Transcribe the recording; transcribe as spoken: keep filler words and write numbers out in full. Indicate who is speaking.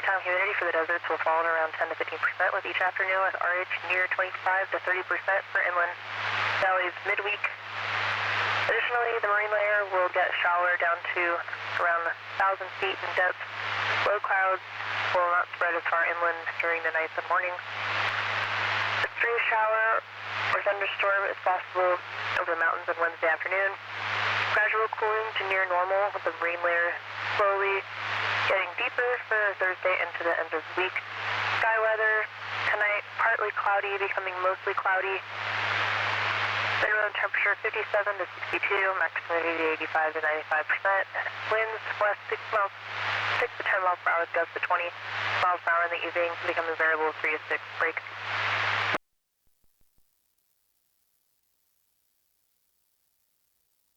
Speaker 1: Daytime humidity for the deserts will fall at around ten to fifteen percent with each afternoon, with R H near twenty-five to thirty percent for inland valleys midweek. Additionally, the marine layer will get shallower down to around one thousand feet in depth. Low clouds will not spread as far inland during the nights and mornings. A stray shower or thunderstorm is possible over the mountains on Wednesday afternoon. Gradual cooling to near normal with the rain layer slowly getting deeper for Thursday into the end of the week. Sky weather tonight, partly cloudy, becoming mostly cloudy. Minimum temperature fifty-seven to sixty-two, maximum humidity eighty-five to ninety-five percent. Winds west six miles, six to ten miles per hour, gusts to twenty miles per hour in the evening, becoming variable three to six breaks.